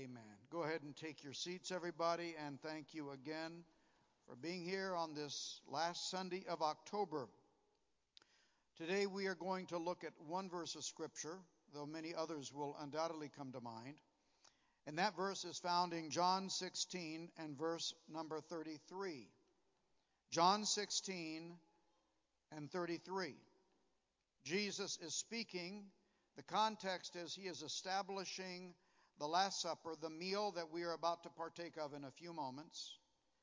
Amen. Go ahead and take your seats, everybody, and thank you again for being here on this last Sunday of October. Today we are going to look at one verse of Scripture, though many others will undoubtedly come to mind. And that verse is found in John 16 and verse number 33. John 16 and 33. Jesus is speaking. The context is he is establishing the Last Supper, the meal that we are about to partake of in a few moments.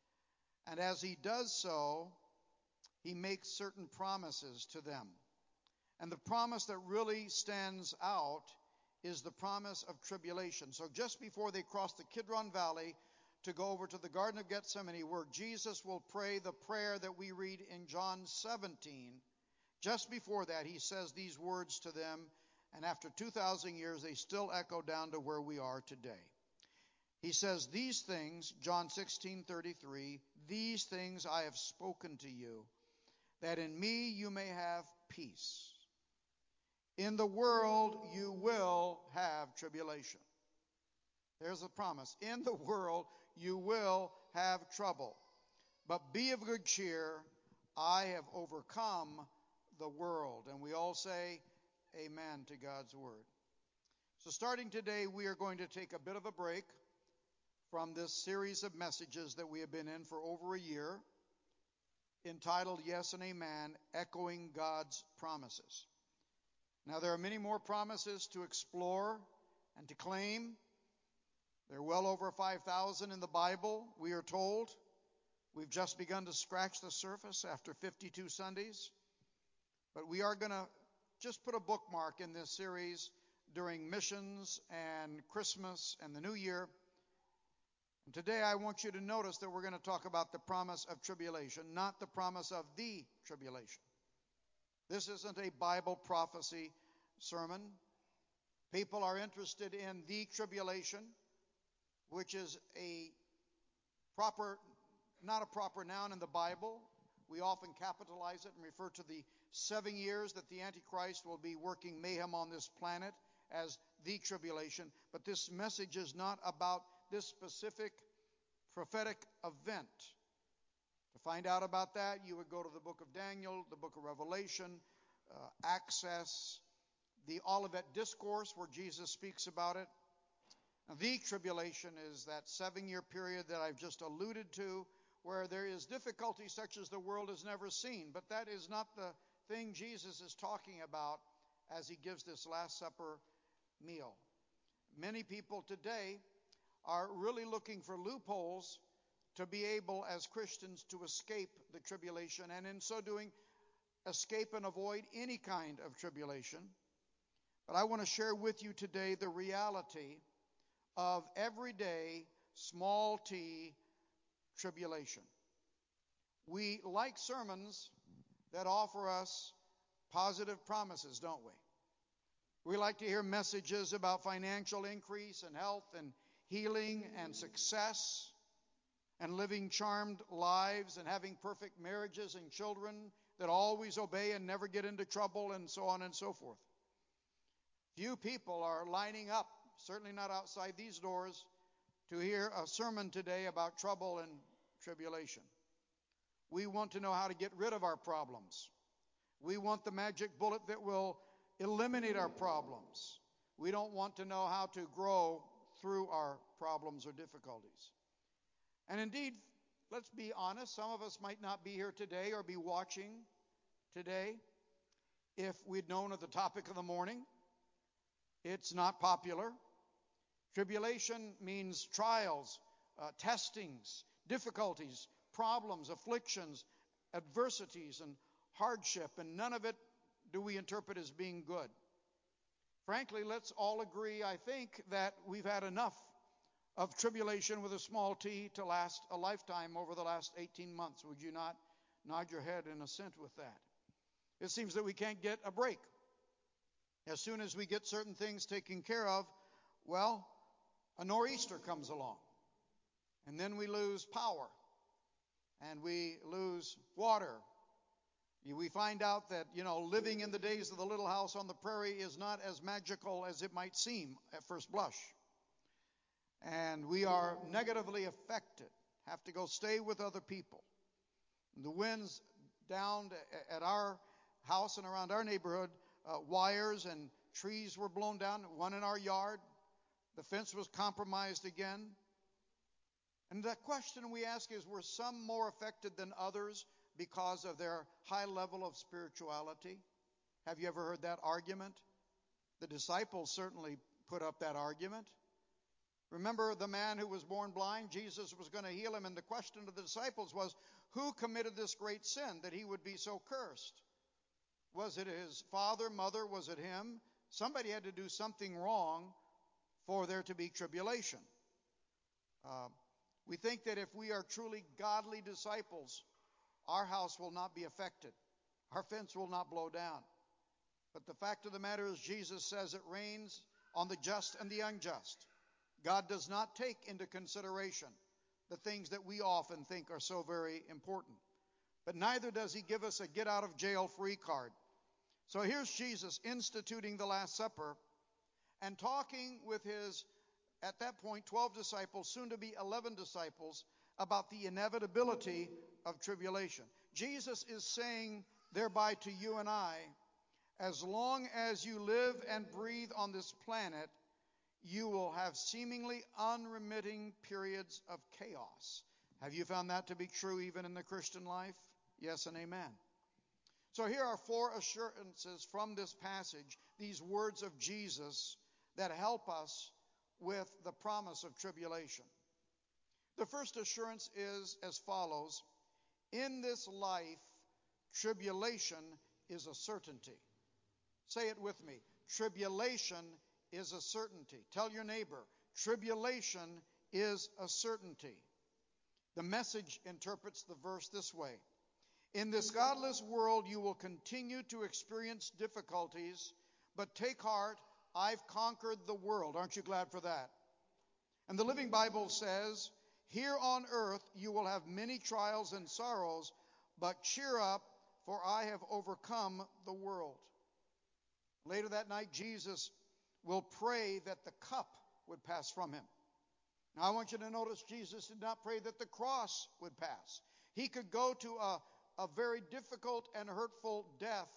And as he does so, he makes certain promises to them. And the promise that really stands out is the promise of tribulation. So just before they cross the Kidron Valley to go over to the Garden of Gethsemane, where Jesus will pray the prayer that we read in John 17, just before that he says these words to them, and after 2,000 years they still echo down to where we are today. He says, these things, John 16:33, these things I have spoken to you, that in me you may have peace. In the world you will have tribulation. There's a promise. In the world you will have trouble. But be of good cheer. I have overcome the world. And we all say amen to God's word. So starting today, we are going to take a bit of a break from this series of messages that we have been in for over a year, entitled Yes and Amen, Echoing God's Promises. Now, there are many more promises to explore and to claim. There are well over 5,000 in the Bible, we are told. We've just begun to scratch the surface after 52 Sundays. But we are going to just put a bookmark in this series during missions and Christmas and the New Year. And today I want you to notice that we're going to talk about the promise of tribulation, not the promise of the tribulation. This isn't a Bible prophecy sermon. People are interested in the tribulation, which is not a proper noun in the Bible. We often capitalize it and refer to the 7 years that the Antichrist will be working mayhem on this planet as the tribulation. But this message is not about this specific prophetic event. To find out about that, you would go to the book of Daniel, the book of Revelation, Access, the Olivet Discourse where Jesus speaks about it. Now, the tribulation is that 7-year period that I've just alluded to, where there is difficulty such as the world has never seen. But that is not the thing Jesus is talking about as he gives this Last Supper meal. Many people today are really looking for loopholes to be able, as Christians, to escape the tribulation, and in so doing, escape and avoid any kind of tribulation. But I want to share with you today the reality of everyday, small t tribulation. We like sermons that offer us positive promises, don't we? We like to hear messages about financial increase and health and healing and success and living charmed lives and having perfect marriages and children that always obey and never get into trouble and so on and so forth. Few people are lining up, certainly not outside these doors, to hear a sermon today about trouble and tribulation. We want to know how to get rid of our problems. We want the magic bullet that will eliminate our problems. We don't want to know how to grow through our problems or difficulties. And indeed, let's be honest, some of us might not be here today or be watching today if we'd known of the topic of the morning. It's not popular. Tribulation means trials, testings, difficulties, problems, afflictions, adversities, and hardship, and none of it do we interpret as being good. Frankly, let's all agree, I think, that we've had enough of tribulation with a small t to last a lifetime over the last 18 months. Would you not nod your head in assent with that? It seems that we can't get a break. As soon as we get certain things taken care of, well, a nor'easter comes along. And then we lose power. And we lose water. We find out that, living in the days of the little house on the prairie is not as magical as it might seem at first blush. and we are negatively affected, have to go stay with other people. The winds down at our house and around our neighborhood, wires and trees were blown down, one in our yard. The fence was compromised again. And the question we ask is, were some more affected than others because of their high level of spirituality? Have you ever heard that argument? The disciples certainly put up that argument. Remember the man who was born blind? Jesus was going to heal him, and the question of the disciples was, who committed this great sin that he would be so cursed? Was it his father, mother? Was it him? Somebody had to do something wrong for there to be tribulation. We think that if we are truly godly disciples, our house will not be affected. Our fence will not blow down. But the fact of the matter is, Jesus says it rains on the just and the unjust. God does not take into consideration the things that we often think are so very important. But neither does he give us a get-out-of-jail-free card. So here's Jesus instituting the Last Supper and talking with his, at that point, 12 disciples, soon to be 11 disciples, about the inevitability of tribulation. Jesus is saying thereby to you and I, as long as you live and breathe on this planet, you will have seemingly unremitting periods of chaos. Have you found that to be true even in the Christian life? Yes and amen. So here are 4 assurances from this passage, these words of Jesus, that help us with the promise of tribulation. The first assurance is as follows: in this life, tribulation is a certainty. Say it with me. Tribulation is a certainty. Tell your neighbor, tribulation is a certainty. The Message interprets the verse this way: in this godless world you will continue to experience difficulties, but take heart, I've conquered the world. Aren't you glad for that? And the Living Bible says, here on earth you will have many trials and sorrows, but cheer up, for I have overcome the world. Later that night, Jesus will pray that the cup would pass from him. Now I want you to notice Jesus did not pray that the cross would pass. He could go to a very difficult and hurtful death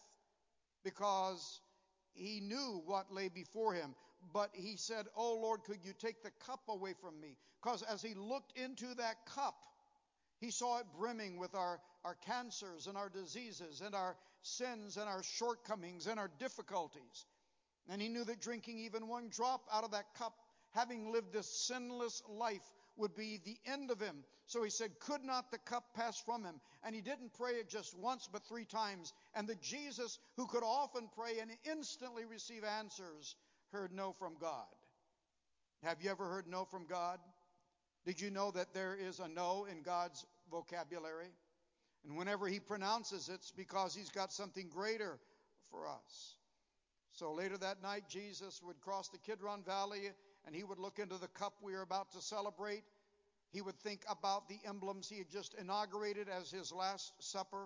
because he knew what lay before him. But he said, oh Lord, could you take the cup away from me? Because as he looked into that cup, he saw it brimming with our cancers and our diseases and our sins and our shortcomings and our difficulties. And he knew that drinking even one drop out of that cup, having lived this sinless life, would be the end of him. So he said, could not the cup pass from him? And he didn't pray it just once, but 3 times. And the Jesus who could often pray and instantly receive answers heard no from God. Have you ever heard no from God? Did you know that there is a no in God's vocabulary? And whenever he pronounces it, it's because he's got something greater for us. So later that night, Jesus would cross the Kidron Valley and he would look into the cup we are about to celebrate. He would think about the emblems he had just inaugurated as his Last Supper.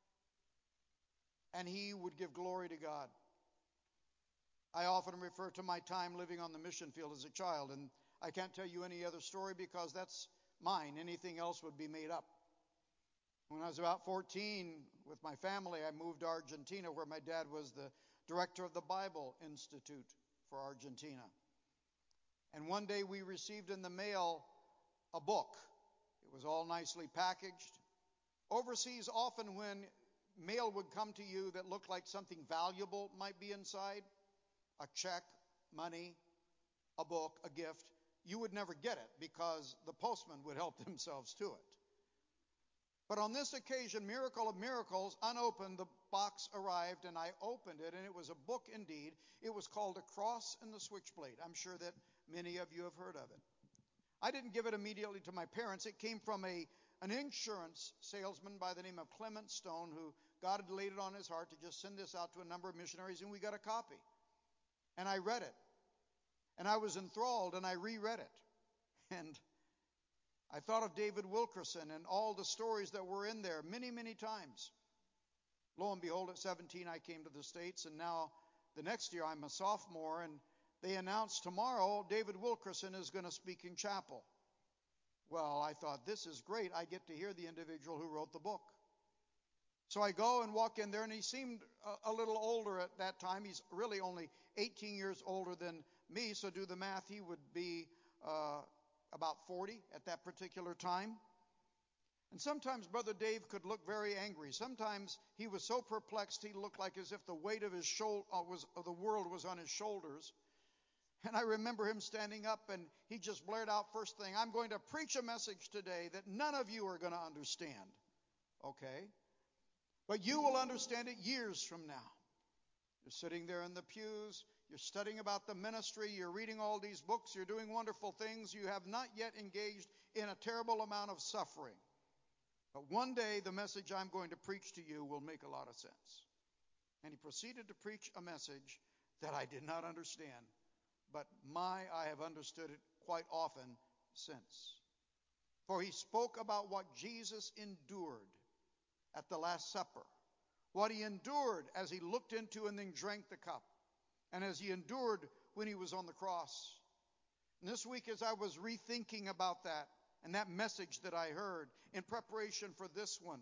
And he would give glory to God. I often refer to my time living on the mission field as a child, and I can't tell you any other story because that's mine. Anything else would be made up. When I was about 14, with my family, I moved to Argentina, where my dad was the director of the Bible Institute for Argentina. And one day we received in the mail a book. It was all nicely packaged. Overseas, often when mail would come to you that looked like something valuable might be inside, a check, money, a book, a gift, you would never get it because the postman would help themselves to it. But on this occasion, miracle of miracles, unopened, the box arrived, and I opened it, and it was a book indeed. It was called A Cross and the Switchblade. I'm sure that many of you have heard of it. I didn't give it immediately to my parents. It came from an insurance salesman by the name of Clement Stone, who God had laid it on his heart to just send this out to a number of missionaries, and we got a copy. And I read it. And I was enthralled, and I reread it. And I thought of David Wilkerson and all the stories that were in there many, many times. Lo and behold, at 17, I came to the States, and now the next year I'm a sophomore, and they announced tomorrow David Wilkerson is going to speak in chapel. Well, I thought, this is great. I get to hear the individual who wrote the book. So I go and walk in there, and he seemed a little older at that time. He's really only 18 years older than me, so do the math. He would be about 40 at that particular time. And sometimes Brother Dave could look very angry. Sometimes he was so perplexed he looked like as if the weight of the world was on his shoulders. And I remember him standing up, and he just blared out first thing, "I'm going to preach a message today that none of you are going to understand." Okay? But you will understand it years from now. You're sitting there in the pews, you're studying about the ministry, you're reading all these books, you're doing wonderful things, you have not yet engaged in a terrible amount of suffering. But one day the message I'm going to preach to you will make a lot of sense. And he proceeded to preach a message that I did not understand. But I have understood it quite often since. For he spoke about what Jesus endured at the Last Supper, what he endured as he looked into and then drank the cup, and as he endured when he was on the cross. And this week, as I was rethinking about that and that message that I heard in preparation for this one,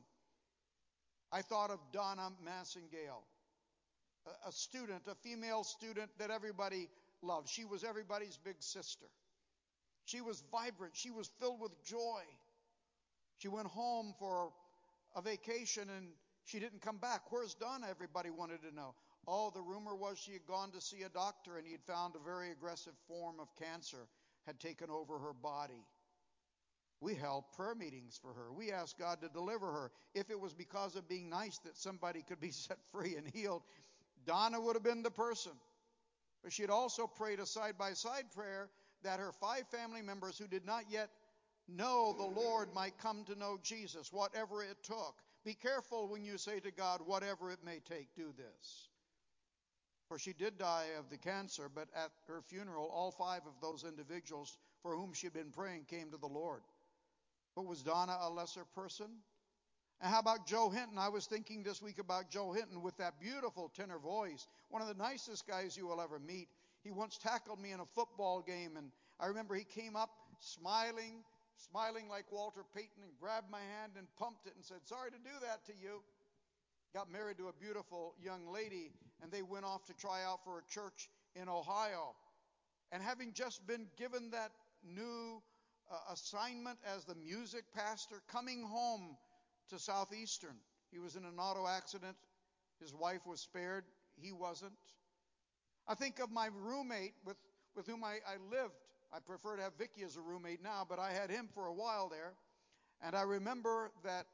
I thought of Donna Massengale, a student, a female student that everybody loved. She was everybody's big sister. She was vibrant. She was filled with joy. She went home for a vacation and she didn't come back. "Where's Donna?" everybody wanted to know. Oh, the rumor was she had gone to see a doctor and he had found a very aggressive form of cancer had taken over her body. We held prayer meetings for her. We asked God to deliver her. If it was because of being nice that somebody could be set free and healed, Donna would have been the person. But she had also prayed a side-by-side prayer that her 5 family members who did not yet know the Lord might come to know Jesus, whatever it took. Be careful when you say to God, "Whatever it may take, do this." For she did die of the cancer, but at her funeral, all 5 of those individuals for whom she had been praying came to the Lord. But was Donna a lesser person? And how about Joe Hinton? I was thinking this week about Joe Hinton with that beautiful tenor voice. One of the nicest guys you will ever meet. He once tackled me in a football game, and I remember he came up smiling like Walter Payton, and grabbed my hand and pumped it and said, "Sorry to do that to you." Got married to a beautiful young lady, and they went off to try out for a church in Ohio. And having just been given that new assignment as the music pastor, coming home to Southeastern, he was in an auto accident. His wife was spared. He wasn't. I think of my roommate with whom I lived. I prefer to have Vicky as a roommate now, but I had him for a while there. And I remember that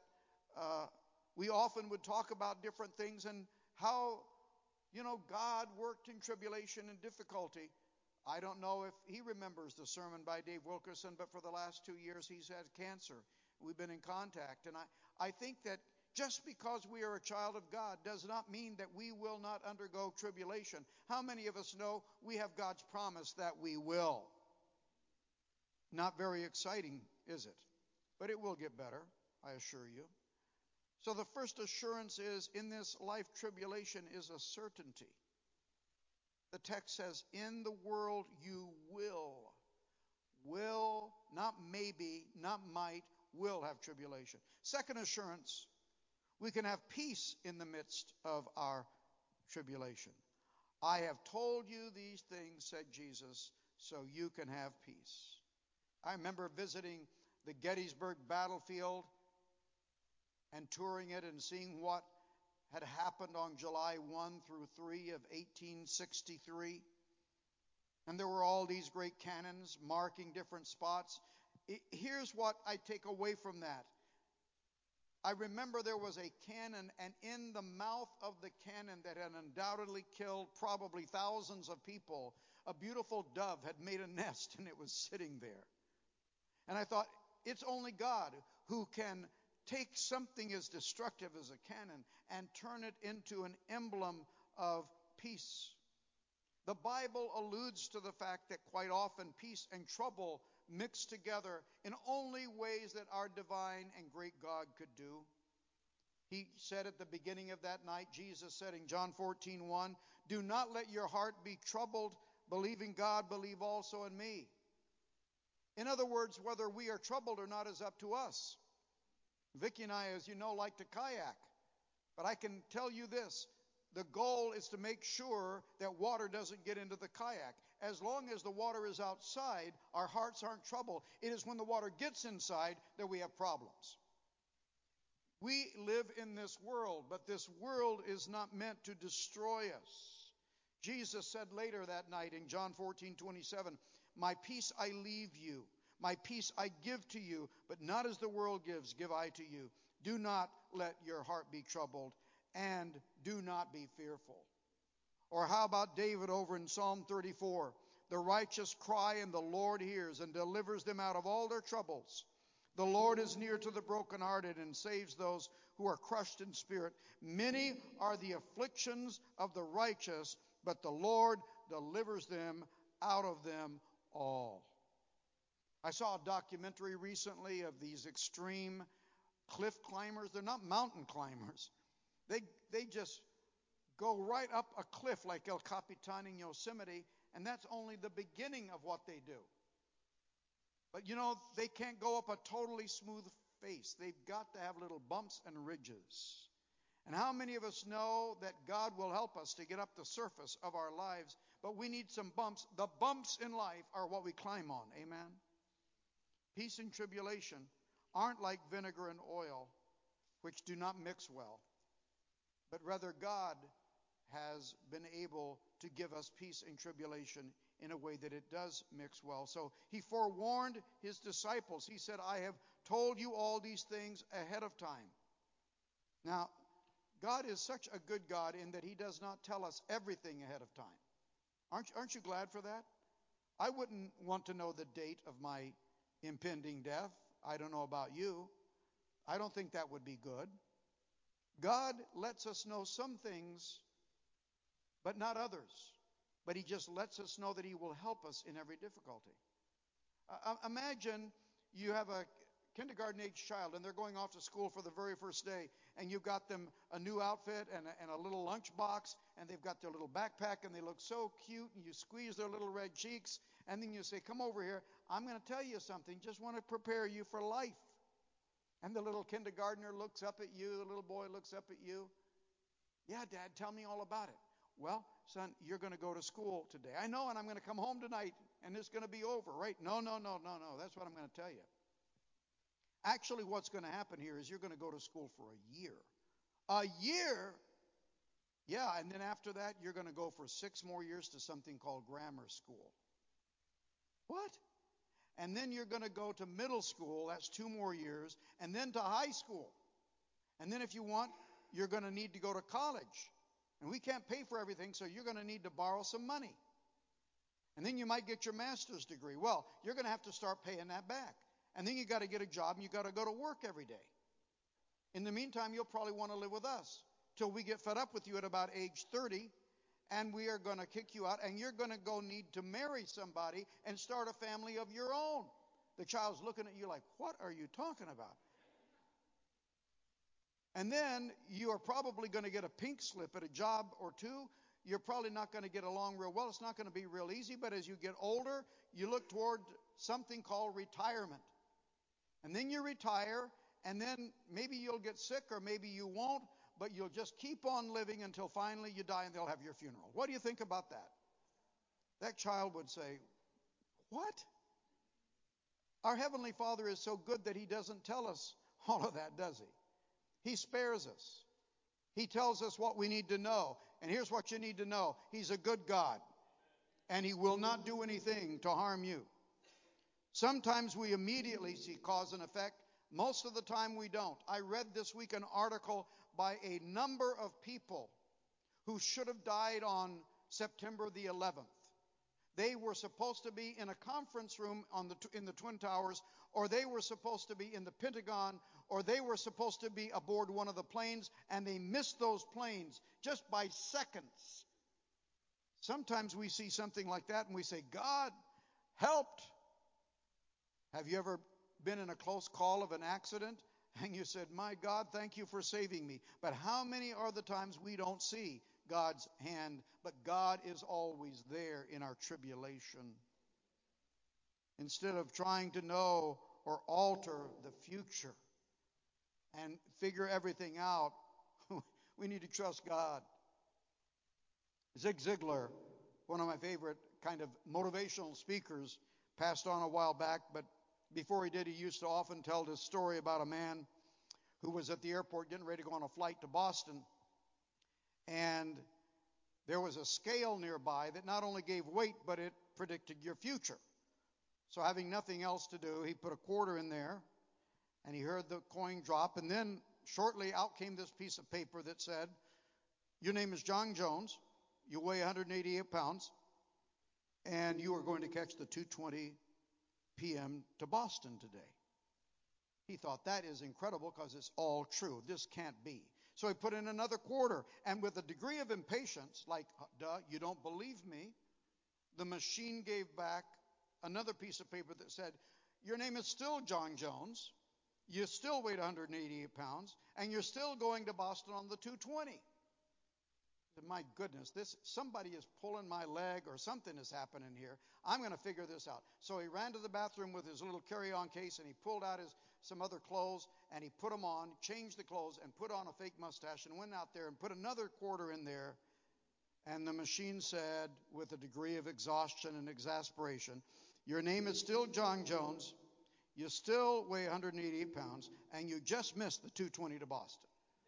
we often would talk about different things and how, God worked in tribulation and difficulty. I don't know if he remembers the sermon by Dave Wilkerson, but for the last 2 years he's had cancer. We've been in contact. And I think that just because we are a child of God does not mean that we will not undergo tribulation. How many of us know we have God's promise that we will? Not very exciting, is it? But it will get better, I assure you. So the first assurance is, in this life, tribulation is a certainty. The text says, in the world you will, not maybe, not might, will have tribulation. Second assurance, we can have peace in the midst of our tribulation. I have told you these things, said Jesus, so you can have peace. I remember visiting the Gettysburg battlefield and touring it and seeing what had happened on July 1 through 3 of 1863. And there were all these great cannons marking different spots. Here's what I take away from that. I remember there was a cannon, and in the mouth of the cannon that had undoubtedly killed probably thousands of people, a beautiful dove had made a nest, and it was sitting there. And I thought, it's only God who can take something as destructive as a cannon and turn it into an emblem of peace. The Bible alludes to the fact that quite often peace and trouble mix together in only ways that our divine and great God could do. He said at the beginning of that night, Jesus said in John 14:1, do not let your heart be troubled. Believe in God, believe also in me. In other words, whether we are troubled or not is up to us. Vicki and I, as you know, like to kayak. But I can tell you this. The goal is to make sure that water doesn't get into the kayak. As long as the water is outside, our hearts aren't troubled. It is when the water gets inside that we have problems. We live in this world, but this world is not meant to destroy us. Jesus said later that night in John 14:27, "My peace I leave you, my peace I give to you, but not as the world gives, give I to you. Do not let your heart be troubled, and do not be fearful." Or how about David over in Psalm 34? "The righteous cry, and the Lord hears and delivers them out of all their troubles. The Lord is near to the brokenhearted and saves those who are crushed in spirit. Many are the afflictions of the righteous, but the Lord delivers them out of them all." I saw a documentary recently of these extreme cliff climbers. They're not mountain climbers. They just go right up a cliff like El Capitan in Yosemite, and that's only the beginning of what they do. But you know, they can't go up a totally smooth face. They've got to have little bumps and ridges. And how many of us know that God will help us to get up the surface of our lives, but we need some bumps. The bumps in life are what we climb on. Amen? Peace and tribulation aren't like vinegar and oil, which do not mix well, but rather God has been able to give us peace and tribulation in a way that it does mix well. So he forewarned his disciples. He said, "I have told you all these things ahead of time." Now, God is such a good God in that he does not tell us everything ahead of time. Aren't you glad for that? I wouldn't want to know the date of my impending death. I don't know about you. I don't think that would be good. God lets us know some things, but not others. But he just lets us know that he will help us in every difficulty. Imagine you have a kindergarten-age child, and they're going off to school for the very first day, and you've got them a new outfit and a little lunch box, and they've got their little backpack, and they look so cute, and you squeeze their little red cheeks, and then you say, "Come over here. I'm going to tell you something. Just want to prepare you for life." And the little kindergartner looks up at you, the little boy looks up at you. "Yeah, Dad, tell me all about it." "Well, son, you're going to go to school today." "I know, and I'm going to come home tonight, and it's going to be over," right? No. That's what I'm going to tell you. Actually, what's going to happen here is you're going to go to school for a year. A year? Yeah, and then after that, you're going to go for 6 more years to something called grammar school. What? And then you're going to go to middle school. That's 2 more years. And then to high school. And then if you want, you're going to need to go to college. And we can't pay for everything, so you're going to need to borrow some money. And then you might get your master's degree. Well, you're going to have to start paying that back. And then you got to get a job, and you got to go to work every day. In the meantime, you'll probably want to live with us till we get fed up with you at about age 30, and we are going to kick you out, and you're going to go need to marry somebody and start a family of your own. The child's looking at you like, "What are you talking about?" And then you are probably going to get a pink slip at a job or two. You're probably not going to get along real well. It's not going to be real easy, but as you get older, you look toward something called retirement. And then you retire, and then maybe you'll get sick or maybe you won't, but you'll just keep on living until finally you die and they'll have your funeral. What do you think about that? That child would say, "What?" Our Heavenly Father is so good that he doesn't tell us all of that, does he? He spares us. He tells us what we need to know. And here's what you need to know. He's a good God, and he will not do anything to harm you. Sometimes we immediately see cause and effect. Most of the time we don't. I read this week an article by a number of people who should have died on September the 11th. They were supposed to be in a conference room in the Twin Towers, or they were supposed to be in the Pentagon, or they were supposed to be aboard one of the planes, and they missed those planes just by seconds. Sometimes we see something like that and we say, "God helped." Have you ever been in a close call of an accident and you said, "My God, thank you for saving me"? But how many are the times we don't see God's hand, but God is always there in our tribulation. Instead of trying to know or alter the future and figure everything out, we need to trust God. Zig Ziglar, one of my favorite kind of motivational speakers, passed on a while back, but before he did, he used to often tell this story about a man who was at the airport getting ready to go on a flight to Boston, and there was a scale nearby that not only gave weight, but it predicted your future. So having nothing else to do, he put a quarter in there, and he heard the coin drop, and then shortly out came this piece of paper that said, your name is John Jones, you weigh 188 pounds, and you are going to catch the 2:20 p.m. to Boston today. He thought, that is incredible because it's all true. This can't be. So he put in another quarter, and with a degree of impatience, like, duh, you don't believe me, the machine gave back another piece of paper that said, your name is still John Jones, you still weigh 188 pounds, and you're still going to Boston on the 2:20. My goodness, somebody is pulling my leg or something is happening here. I'm going to figure this out. So he ran to the bathroom with his little carry-on case, and he pulled out some other clothes, and he put them on, changed the clothes, and put on a fake mustache, and went out there and put another quarter in there. And the machine said, with a degree of exhaustion and exasperation, your name is still John Jones, you still weigh 188 pounds, and you just missed the 2:20 to Boston.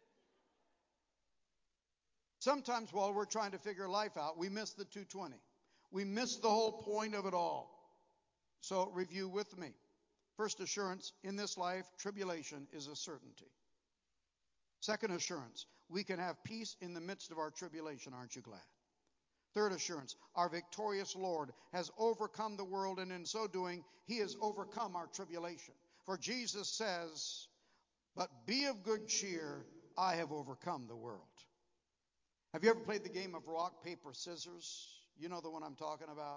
Sometimes while we're trying to figure life out, we miss the 2:20. We miss the whole point of it all. So review with me. First assurance, in this life, tribulation is a certainty. Second assurance, we can have peace in the midst of our tribulation. Aren't you glad? Third assurance, our victorious Lord has overcome the world, and in so doing, he has overcome our tribulation. For Jesus says, but be of good cheer, I have overcome the world. Have you ever played the game of rock, paper, scissors? You know the one I'm talking about.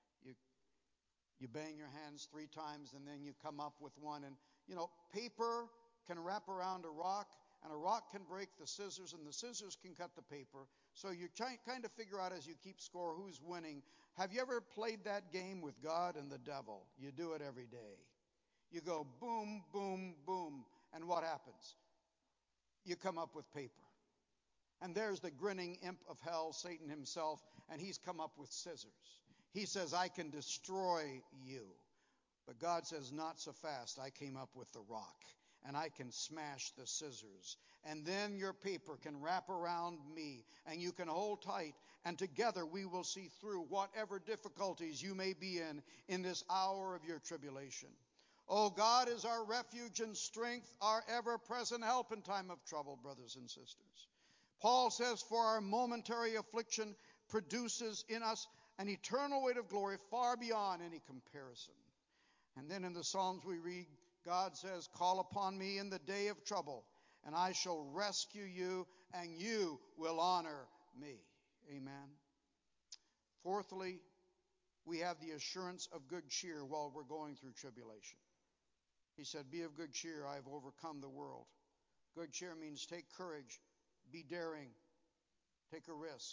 You bang your hands 3 times and then you come up with one. And, paper can wrap around a rock, and a rock can break the scissors, and the scissors can cut the paper. So you kind of figure out as you keep score who's winning. Have you ever played that game with God and the devil? You do it every day. You go boom, boom, boom. And what happens? You come up with paper. And there's the grinning imp of hell, Satan himself, and he's come up with scissors. He says, I can destroy you. But God says, not so fast. I came up with the rock, and I can smash the scissors. And then your paper can wrap around me, and you can hold tight, and together we will see through whatever difficulties you may be in this hour of your tribulation. Oh, God is our refuge and strength, our ever-present help in time of trouble, brothers and sisters. Paul says, for our momentary affliction produces in us an eternal weight of glory far beyond any comparison. And then in the Psalms we read, God says, call upon me in the day of trouble, and I shall rescue you, and you will honor me. Amen. Fourthly, we have the assurance of good cheer while we're going through tribulation. He said, be of good cheer, I have overcome the world. Good cheer means take courage. Be daring. Take a risk.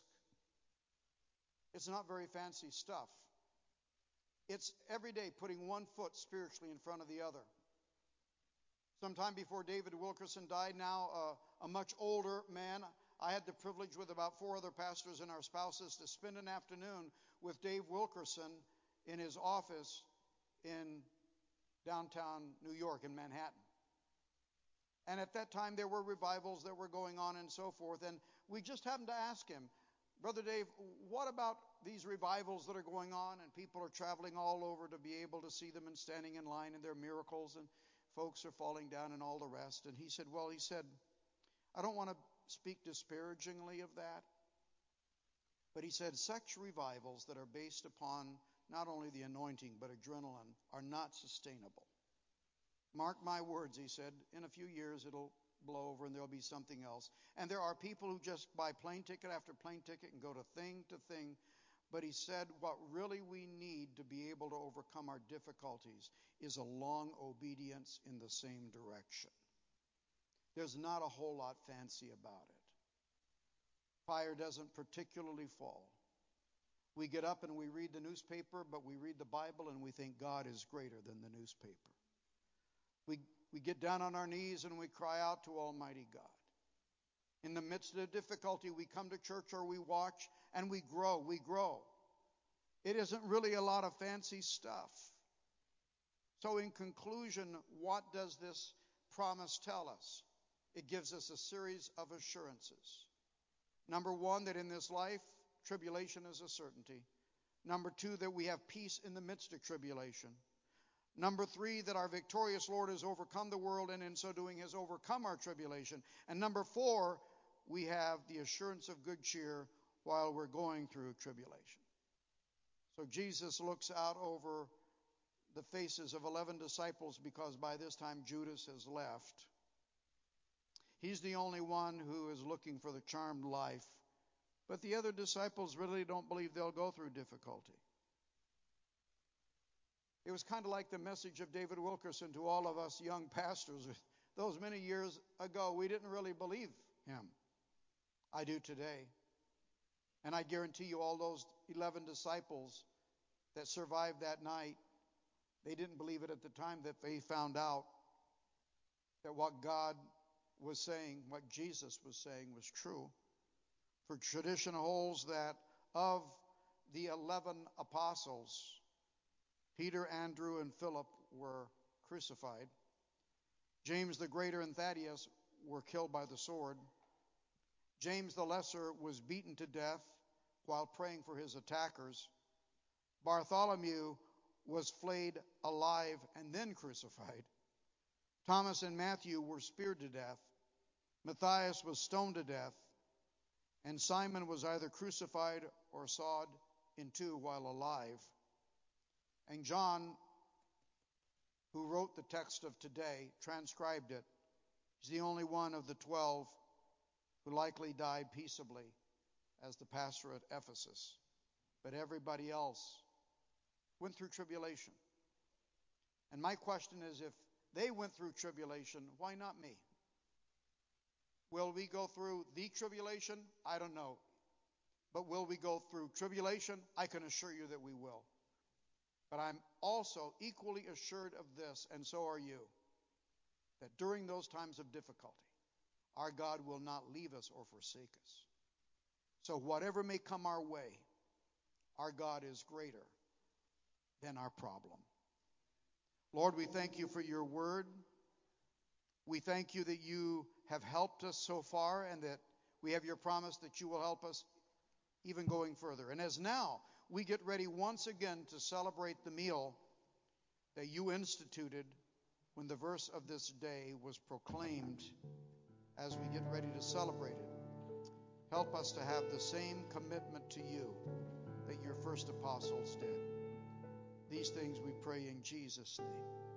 It's not very fancy stuff. It's every day putting one foot spiritually in front of the other. Sometime before David Wilkerson died, now a much older man, I had the privilege with about 4 other pastors and our spouses to spend an afternoon with Dave Wilkerson in his office in downtown New York in Manhattan. And at that time, there were revivals that were going on and so forth. And we just happened to ask him, Brother Dave, what about these revivals that are going on? And people are traveling all over to be able to see them and standing in line, and they're miracles, and folks are falling down and all the rest. And he said, I don't want to speak disparagingly of that. But he said, such revivals that are based upon not only the anointing but adrenaline are not sustainable. Mark my words, he said, in a few years it'll blow over and there'll be something else. And there are people who just buy plane ticket after plane ticket and go to thing to thing. But he said what really we need to be able to overcome our difficulties is a long obedience in the same direction. There's not a whole lot fancy about it. Fire doesn't particularly fall. We get up and we read the newspaper, but we read the Bible and we think God is greater than the newspaper. We get down on our knees and we cry out to Almighty God. In the midst of difficulty, we come to church or we watch and we grow. We grow. It isn't really a lot of fancy stuff. So in conclusion, what does this promise tell us? It gives us a series of assurances. Number one, that in this life, tribulation is a certainty. Number two, that we have peace in the midst of tribulation. Number three, that our victorious Lord has overcome the world and in so doing has overcome our tribulation. And number four, we have the assurance of good cheer while we're going through tribulation. So Jesus looks out over the faces of 11 disciples because by this time Judas has left. He's the only one who is looking for the charmed life. But the other disciples really don't believe they'll go through difficulty. It was kind of like the message of David Wilkerson to all of us young pastors. Those many years ago, we didn't really believe him. I do today. And I guarantee you all those 11 disciples that survived that night, they didn't believe it at the time that they found out that what God was saying, what Jesus was saying was true. For tradition holds that of the 11 apostles, Peter, Andrew, and Philip were crucified. James the Greater and Thaddeus were killed by the sword. James the Lesser was beaten to death while praying for his attackers. Bartholomew was flayed alive and then crucified. Thomas and Matthew were speared to death. Matthias was stoned to death. And Simon was either crucified or sawed in two while alive. And John, who wrote the text of today, transcribed it. He's the only one of the 12 who likely died peaceably as the pastor at Ephesus. But everybody else went through tribulation. And my question is, if they went through tribulation, why not me? Will we go through the tribulation? I don't know. But will we go through tribulation? I can assure you that we will. But I'm also equally assured of this, and so are you, that during those times of difficulty, our God will not leave us or forsake us. So whatever may come our way, our God is greater than our problem. Lord, we thank you for your word. We thank you that you have helped us so far and that we have your promise that you will help us even going further. And as now we get ready once again to celebrate the meal that you instituted when the verse of this day was proclaimed, as we get ready to celebrate it, help us to have the same commitment to you that your first apostles did. These things we pray in Jesus' name.